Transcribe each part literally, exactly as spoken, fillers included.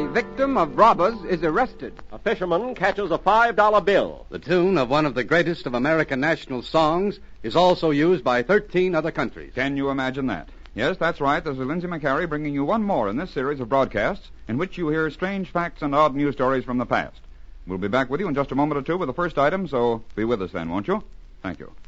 victim of robbers is arrested. A fisherman catches a five dollar bill. The tune of one of the greatest of American national songs is also used by thirteen other countries. Can you imagine that? Yes, that's right. This is Lindsay McCary bringing you one more in this series of broadcasts in which you hear strange facts and odd news stories from the past. We'll be back with you in just a moment or two with the first item, so be with us then, won't you? Thank you.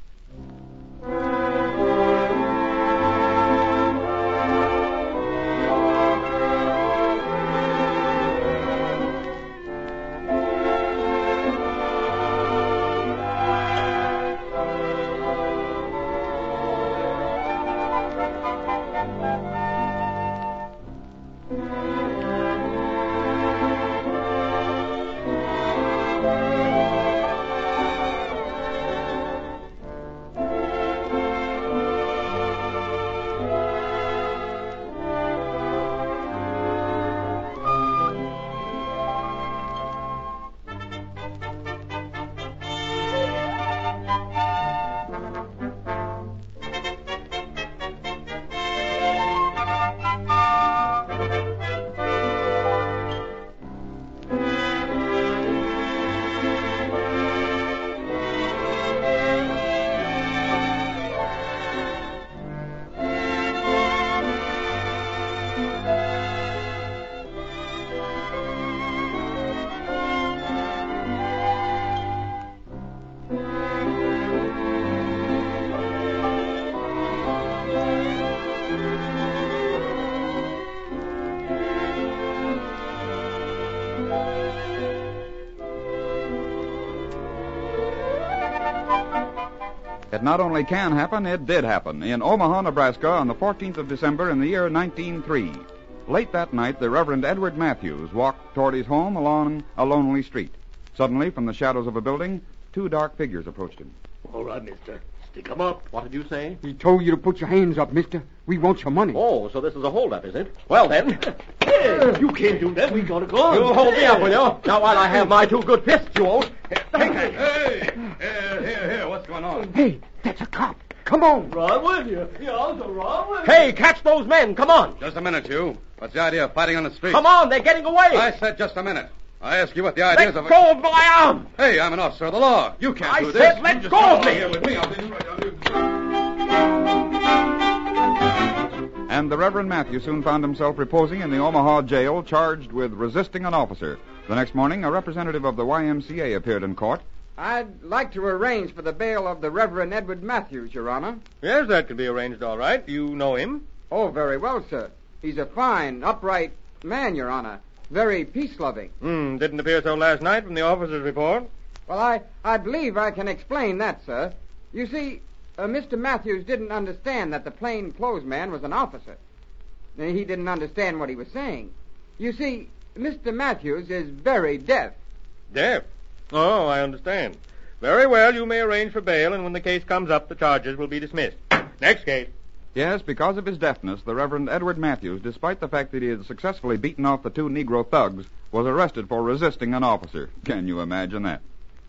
It not only can happen, it did happen in Omaha, Nebraska on the fourteenth of December in the year nineteen oh three. Late that night, the Reverend Edward Matthews walked toward his home along a lonely street. Suddenly, from the shadows of a building, two dark figures approached him. All right, mister. Stick 'em up. What did you say? He told you to put your hands up, mister. We want your money. Oh, so this is a holdup, is it? Well, then. Hey, you can't do that. We gotta go. You hold me up, will you? Now, while I have my two good fists, you won't. Hey, hey, here, here, here. What's going on? Hey, that's a cop. Come on. Run with you. Yeah, I'll run with you. Hey, catch those men. Come on. Just a minute, you. What's the idea of fighting on the street? Come on, they're getting away. I said just a minute. I ask you what the idea Let is of... Let go of my arm. Hey, I'm an officer of the law. You can't I do this. I said let go of me. Here with me. I'll be right on you. And the Reverend Matthew soon found himself reposing in the Omaha jail, charged with resisting an officer. The next morning, a representative of the Y M C A appeared in court. I'd like to arrange for the bail of the Reverend Edward Matthews, Your Honor. Yes, that can be arranged all right. You know him? Oh, very well, sir. He's a fine, upright man, Your Honor. Very peace-loving. Hmm, didn't appear so last night from the officer's report. Well, I, I believe I can explain that, sir. You see, uh, Mister Matthews didn't understand that the plain-clothes man was an officer. He didn't understand what he was saying. You see, Mister Matthews is very deaf. Deaf? Oh, I understand. Very well, you may arrange for bail, and when the case comes up, the charges will be dismissed. Next case. Yes, because of his deafness, the Reverend Edward Matthews, despite the fact that he had successfully beaten off the two Negro thugs, was arrested for resisting an officer. Can you imagine that?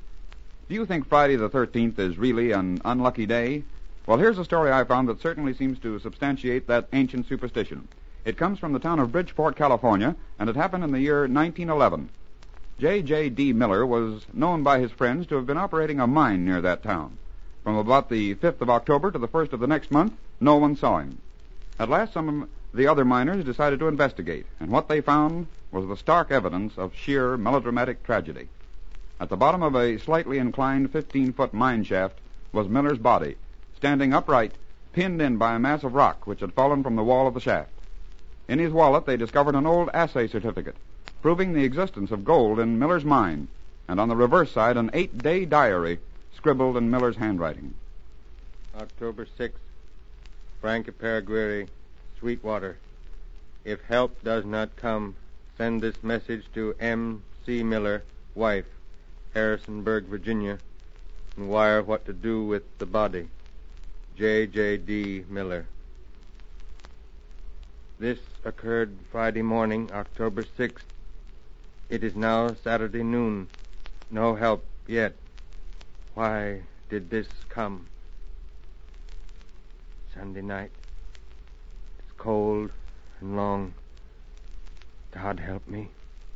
Do you think Friday the thirteenth is really an unlucky day? Well, here's a story I found that certainly seems to substantiate that ancient superstition. It comes from the town of Bridgeport, California, and it happened in the year nineteen eleven. J J D Miller was known by his friends to have been operating a mine near that town. From about the fifth of October to the first of the next month, no one saw him. At last, some of the other miners decided to investigate, and what they found was the stark evidence of sheer melodramatic tragedy. At the bottom of a slightly inclined fifteen-foot mine shaft was Miller's body, standing upright, pinned in by a mass of rock which had fallen from the wall of the shaft. In his wallet, they discovered an old assay certificate, proving the existence of gold in Miller's mine, and on the reverse side, an eight-day diary scribbled in Miller's handwriting. October sixth, Frank Paragueri, Sweetwater. If help does not come, send this message to M C Miller, wife, Harrisonburg, Virginia, and wire what to do with the body. J J D Miller. This occurred Friday morning, October sixth. It is now Saturday noon. No help yet. Why did this come? Sunday night. It's cold and long. God help me.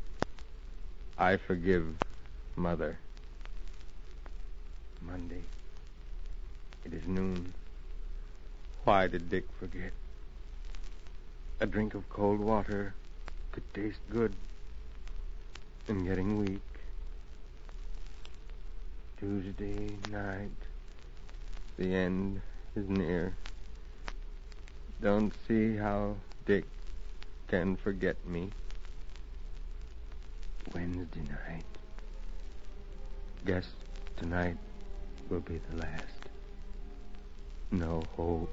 I forgive Mother. Monday. It is noon. Why did Dick forget? A drink of cold water could taste good. I'm getting weak. Tuesday night. The end is near. Don't see how Dick can forget me. Wednesday night. Guess tonight will be the last. No hope.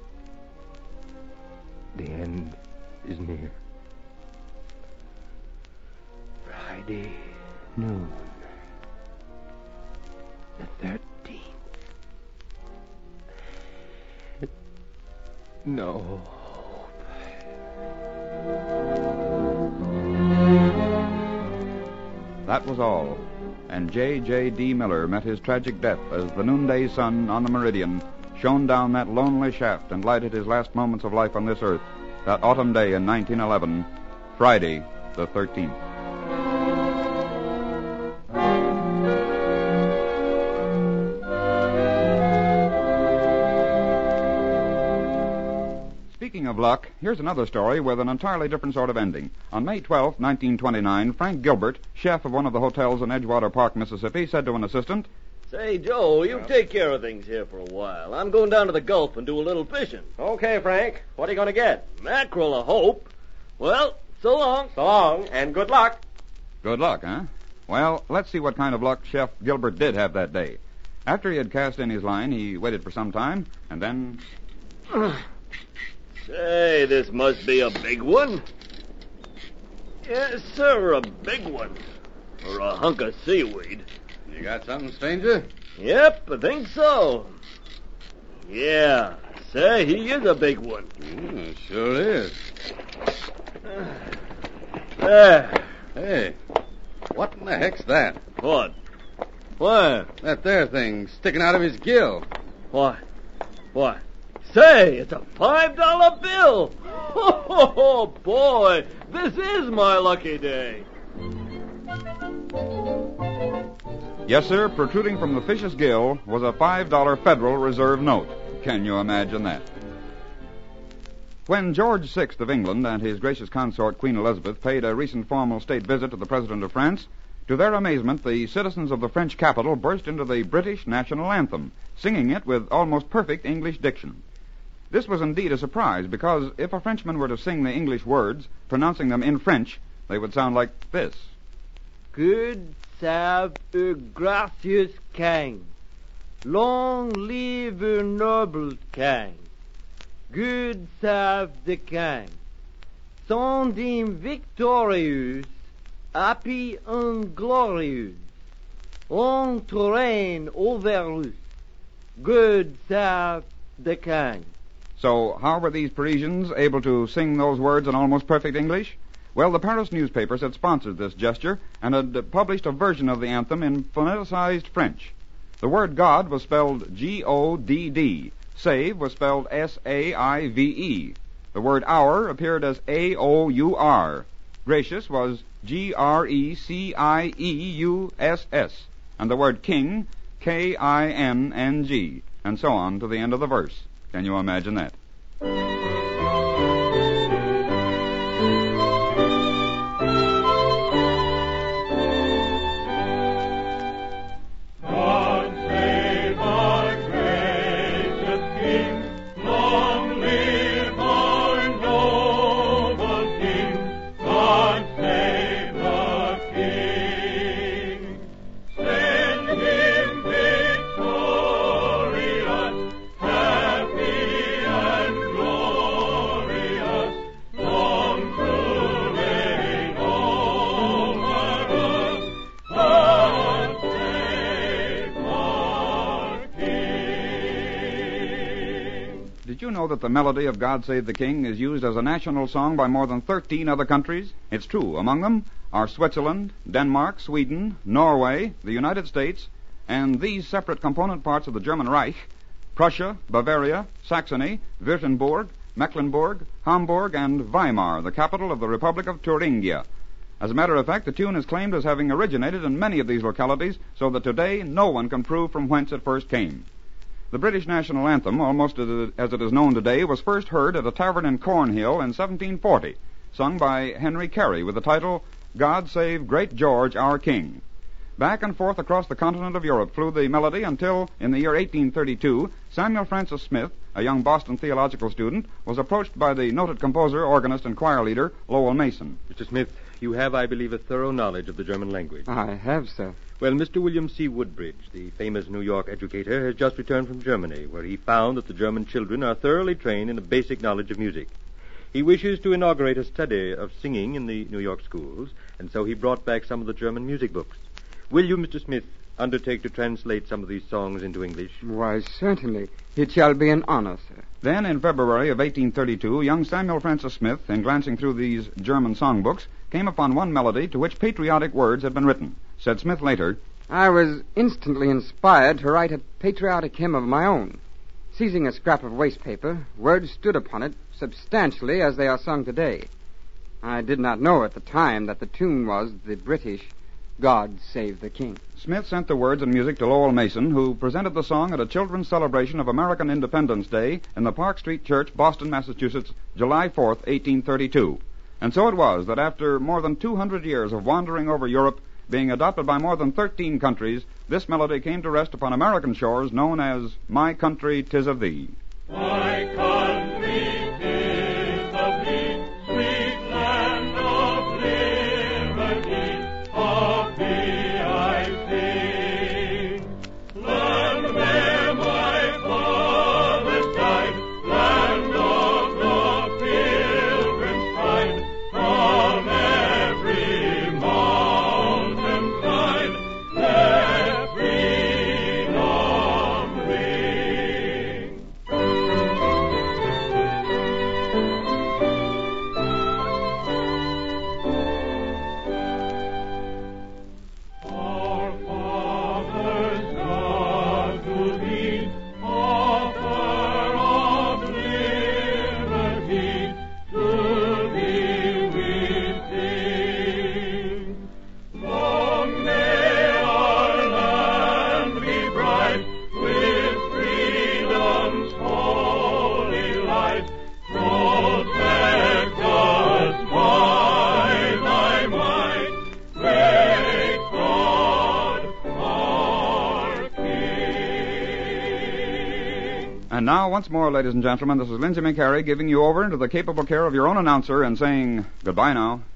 The end is near. Friday noon. The thirteenth. No hope. That was all. And J J. D. Miller met his tragic death as the noonday sun on the meridian shone down that lonely shaft and lighted his last moments of life on this earth, that autumn day in nineteen eleven, Friday the thirteenth. Speaking of luck, here's another story with an entirely different sort of ending. On May twelfth, nineteen twenty-nine, Frank Gilbert, chef of one of the hotels in Edgewater Park, Mississippi, said to an assistant, Say, Joe, you take care of things here for a while. I'm going down to the Gulf and do a little fishing. Okay, Frank. What are you going to get? Mackerel, I hope. Well, so long. So long, and good luck. Good luck, huh? Well, let's see what kind of luck Chef Gilbert did have that day. After he had cast in his line, he waited for some time, and then... Say, this must be a big one. Yes, sir, a big one. Or a hunk of seaweed. You got something, stranger? Yep, I think so. Yeah, say, he is a big one. Mm, sure is. There. Hey, what in the heck's that? What? What? That there thing sticking out of his gill. What? What? Say, it's a five dollar bill. Oh, boy, this is my lucky day. Yes, sir, protruding from the fish's gill was a five dollar Federal Reserve note. Can you imagine that? When George the Sixth of England and his gracious consort Queen Elizabeth paid a recent formal state visit to the President of France, to their amazement, the citizens of the French capital burst into the British national anthem, singing it with almost perfect English diction. This was indeed a surprise, because if a Frenchman were to sing the English words, pronouncing them in French, they would sound like this. Good save a gracious king. Long live a noble king. Good save the king. Send him victorious, happy and glorious. Long to reign over us. Good save the king. So, how were these Parisians able to sing those words in almost perfect English? Well, the Paris newspapers had sponsored this gesture and had published a version of the anthem in phoneticized French. The word God was spelled G O D D. Save was spelled S A I V E. The word hour appeared as A O U R. Gracious was G R E C I E U S S. And the word king, K I N N G. And so on to the end of the verse. Can you imagine that? Did you know that the melody of God Save the King is used as a national song by more than thirteen other countries? It's true. Among them are Switzerland, Denmark, Sweden, Norway, the United States, and these separate component parts of the German Reich, Prussia, Bavaria, Saxony, Württemberg, Mecklenburg, Hamburg, and Weimar, the capital of the Republic of Thuringia. As a matter of fact, the tune is claimed as having originated in many of these localities, so that today no one can prove from whence it first came. The British national anthem, almost as it is known today, was first heard at a tavern in Cornhill in seventeen forty, sung by Henry Carey with the title, God Save Great George Our King. Back and forth across the continent of Europe flew the melody until, in the year eighteen thirty-two, Samuel Francis Smith, a young Boston theological student, was approached by the noted composer, organist, and choir leader, Lowell Mason. Mister Smith, you have, I believe, a thorough knowledge of the German language. I have, sir. Well, Mister William C. Woodbridge, the famous New York educator, has just returned from Germany, where he found that the German children are thoroughly trained in a basic knowledge of music. He wishes to inaugurate a study of singing in the New York schools, and so he brought back some of the German music books. Will you, Mister Smith, undertake to translate some of these songs into English? Why, certainly. It shall be an honor, sir. Then, in February of eighteen thirty-two, young Samuel Francis Smith, in glancing through these German songbooks, came upon one melody to which patriotic words had been written. Said Smith later, I was instantly inspired to write a patriotic hymn of my own. Seizing a scrap of waste paper, words stood upon it substantially as they are sung today. I did not know at the time that the tune was the British God Save the King. Smith sent the words and music to Lowell Mason, who presented the song at a children's celebration of American Independence Day in the Park Street Church, Boston, Massachusetts, July fourth, eighteen thirty-two. And so it was that after more than two hundred years of wandering over Europe, being adopted by more than thirteen countries, this melody came to rest upon American shores known as My Country 'Tis of Thee. My country 'tis of thee, sweet land of liberty, of thee I sing. Land where my fathers died, land of the pilgrim's pride, from every mountain side, let freedom ring. Our fathers, God, to thee, offer of liberty, to thee we sing. Long may our land be bright with freedom's holy light. Protect us by thy might, great God, our King. And now, once more, ladies and gentlemen, this is Lindsay McCary giving you over into the capable care of your own announcer and saying goodbye now.